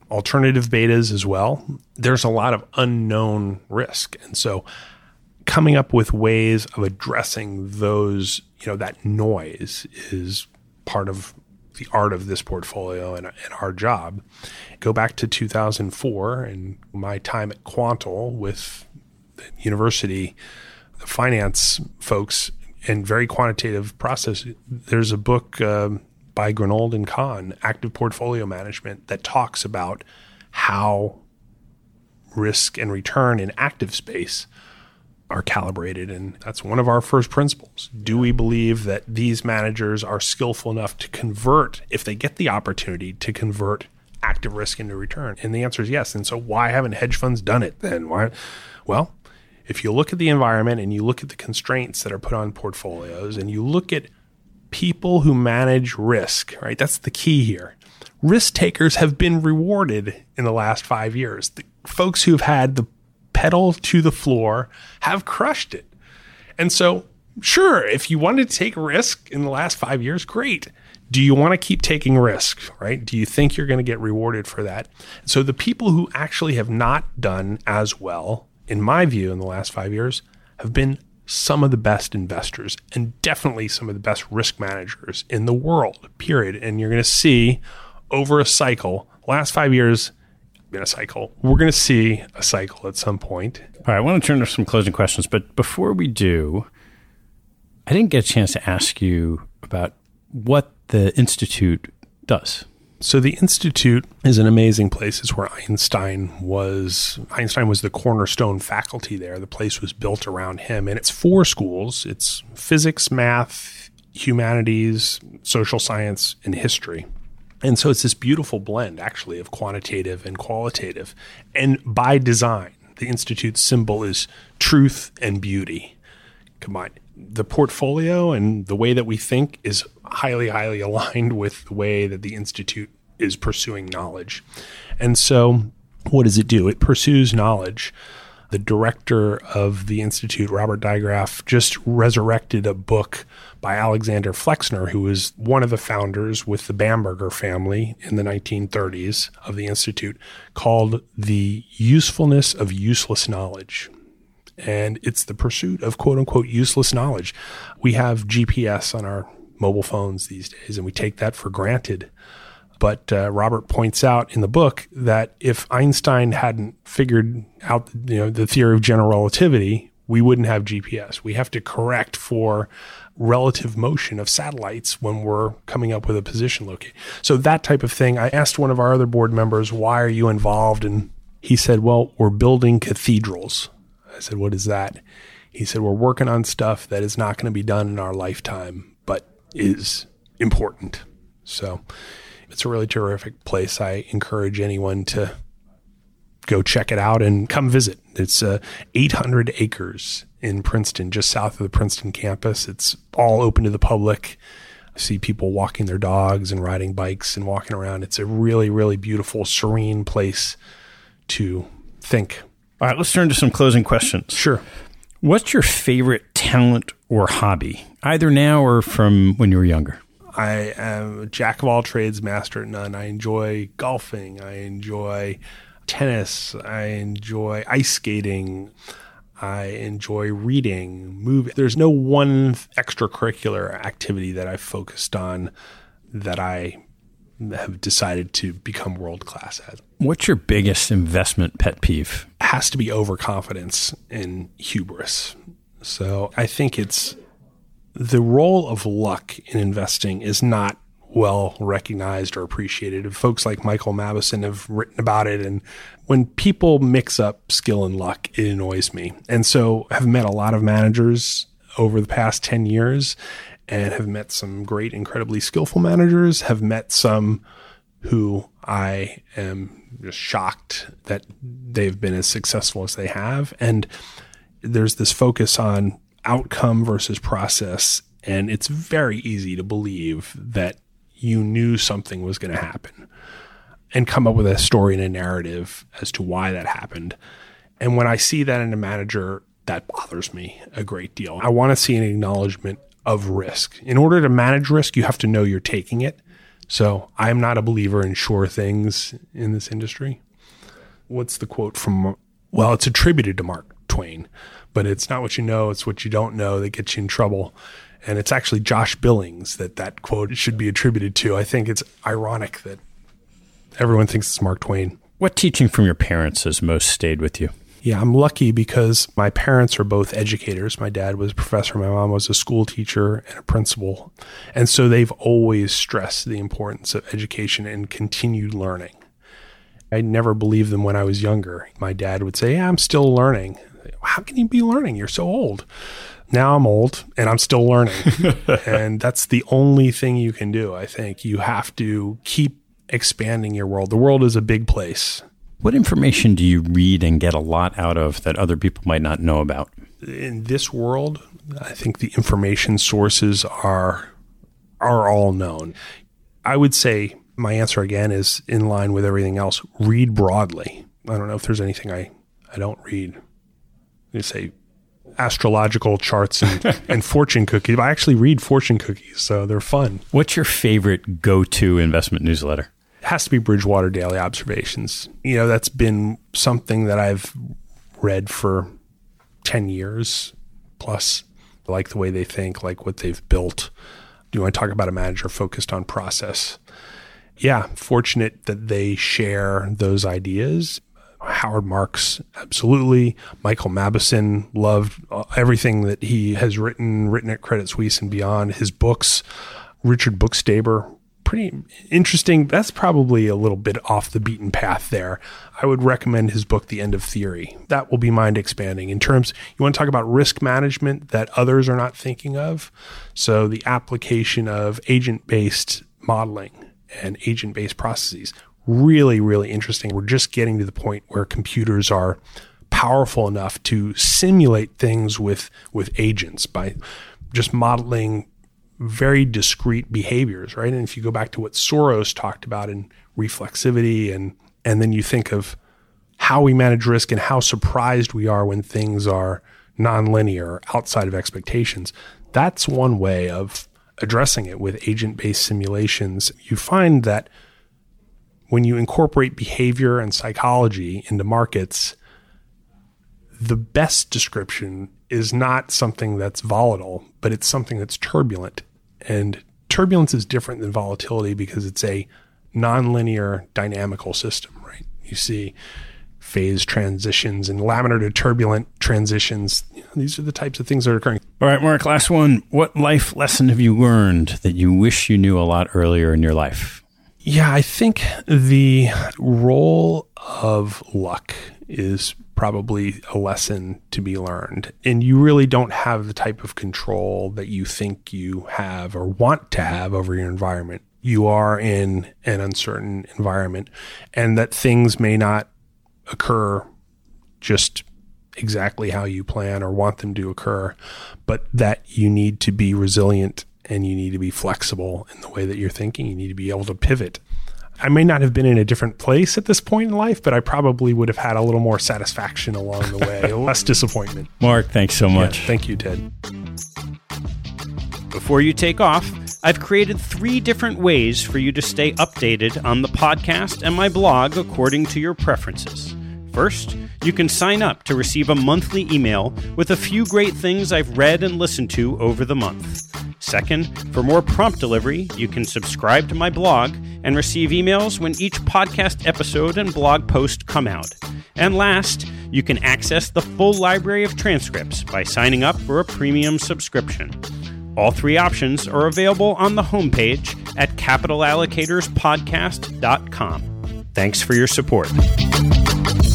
alternative betas as well. There's a lot of unknown risk. And so coming up with ways of addressing those, that noise is part of the art of this portfolio and our job. Go back to 2004 and my time at Quantal with the university, the finance folks, and very quantitative process. There's a book by Grenold and Kahn, Active Portfolio Management, that talks about how risk and return in active space are calibrated. And that's one of our first principles. Do we believe that these managers are skillful enough to convert, if they get the opportunity to convert active risk into return? And the answer is yes. And so why haven't hedge funds done it then? Why? Well, if you look at the environment and you look at the constraints that are put on portfolios and you look at people who manage risk, right? That's the key here. Risk takers have been rewarded in the last 5 years. The folks who've had the pedal to the floor have crushed it. And so, sure, if you wanted to take a risk in the last 5 years, great. Do you want to keep taking risks, right? Do you think you're going to get rewarded for that? So the people who actually have not done as well, in my view, in the last 5 years, have been some of the best investors and definitely some of the best risk managers in the world, period. And you're going to see over a cycle, last 5 years, been a cycle. We're going to see a cycle at some point. All right, I want to turn to some closing questions, but before we do, I didn't get a chance to ask you about what the Institute does. So the Institute is an amazing place. It's where Einstein was the cornerstone faculty there. The place was built around him. And it's 4 schools. It's physics, math, humanities, social science, and history. And so it's this beautiful blend, actually, of quantitative and qualitative. And by design, the Institute's symbol is truth and beauty combined. The portfolio and the way that we think is highly, highly aligned with the way that the Institute is pursuing knowledge. And so what does it do? It pursues knowledge. The director of the Institute, Robert Digraph, just resurrected a book by Alexander Flexner, who was one of the founders with the Bamberger family in the 1930s of the Institute, called The Usefulness of Useless Knowledge. And it's the pursuit of quote unquote useless knowledge. We have GPS on our mobile phones these days, and we take that for granted. But Robert points out in the book that if Einstein hadn't figured out, the theory of general relativity, we wouldn't have GPS. We have to correct for relative motion of satellites when we're coming up with a position locate. So that type of thing. I asked one of our other board members, why are you involved? And he said, well, we're building cathedrals. I said, what is that? He said, we're working on stuff that is not going to be done in our lifetime, but is important. So it's a really terrific place. I encourage anyone to go check it out and come visit. It's 800 acres in Princeton, just south of the Princeton campus. It's all open to the public. I see people walking their dogs and riding bikes and walking around. It's a really, really beautiful, serene place to think. All right, let's turn to some closing questions. Sure. What's your favorite talent or hobby, either now or from when you were younger? I am a jack of all trades, master at none. I enjoy golfing. I enjoy tennis. I enjoy ice skating. I enjoy reading, movie. There's no one extracurricular activity that I've focused on that I have decided to become world-class at. What's your biggest investment pet peeve? It has to be overconfidence and hubris. So I think it's the role of luck in investing is not well recognized or appreciated. Folks like Michael Mabison have written about it. And when people mix up skill and luck, it annoys me. And so I've met a lot of managers over the past 10 years and have met some great, incredibly skillful managers, have met some who I am just shocked that they've been as successful as they have. And there's this focus on outcome versus process. And it's very easy to believe that you knew something was going to happen and come up with a story and a narrative as to why that happened. And when I see that in a manager, that bothers me a great deal. I want to see an acknowledgement of risk. In order to manage risk, you have to know you're taking it. So I'm not a believer in sure things in this industry. What's the quote from, well, it's attributed to Mark Twain, but it's not what you know, it's what you don't know that gets you in trouble. And it's actually Josh Billings that quote should be attributed to. I think it's ironic that everyone thinks it's Mark Twain. What teaching from your parents has most stayed with you? Yeah, I'm lucky because my parents are both educators. My dad was a professor. My mom was a school teacher and a principal. And so they've always stressed the importance of education and continued learning. I never believed them when I was younger. My dad would say, yeah, I'm still learning. How can you be learning? You're so old. Now I'm old and I'm still learning. And that's the only thing you can do, I think. You have to keep expanding your world. The world is a big place. What information do you read and get a lot out of that other people might not know about? In this world, I think the information sources are all known. I would say my answer again is in line with everything else. Read broadly. I don't know if there's anything I don't read. You say astrological charts and fortune cookies. I actually read fortune cookies, so they're fun. What's your favorite go-to investment newsletter? It has to be Bridgewater Daily Observations. You know, that's been something that I've read for 10 years plus. I like the way they think, like what they've built. Do you want to talk about a manager focused on process? Yeah, fortunate that they share those ideas. Howard Marks, absolutely. Michael Mabison, loved everything that he has written at Credit Suisse and beyond. His books, Richard Bookstaber, pretty interesting. That's probably a little bit off the beaten path there. I would recommend his book, The End of Theory. That will be mind expanding. In terms, you want to talk about risk management that others are not thinking of. So the application of agent-based modeling and agent-based processes, really, really interesting. We're just getting to the point where computers are powerful enough to simulate things with agents by just modeling very discrete behaviors, right? And if you go back to what Soros talked about in reflexivity, and then you think of how we manage risk and how surprised we are when things are nonlinear, outside of expectations, that's one way of addressing it with agent-based simulations. You find that when you incorporate behavior and psychology into markets, the best description is not something that's volatile, but it's something that's turbulent. And turbulence is different than volatility because it's a nonlinear dynamical system, right? You see phase transitions and laminar to turbulent transitions. These are the types of things that are occurring. All right, Mark, last one. What life lesson have you learned that you wish you knew a lot earlier in your life? Yeah, I think the role of luck is probably a lesson to be learned. And you really don't have the type of control that you think you have or want to have over your environment. You are in an uncertain environment, and that things may not occur just exactly how you plan or want them to occur, but that you need to be resilient and you need to be flexible in the way that you're thinking. You need to be able to pivot. I may not have been in a different place at this point in life, but I probably would have had a little more satisfaction along the way, less disappointment. Mark, thanks so much. Yeah, thank you, Ted. Before you take off, I've created 3 different ways for you to stay updated on the podcast and my blog according to your preferences. First, you can sign up to receive a monthly email with a few great things I've read and listened to over the month. Second, for more prompt delivery, you can subscribe to my blog and receive emails when each podcast episode and blog post come out. And last, you can access the full library of transcripts by signing up for a premium subscription. All 3 options are available on the homepage at capitalallocatorspodcast.com. Thanks for your support.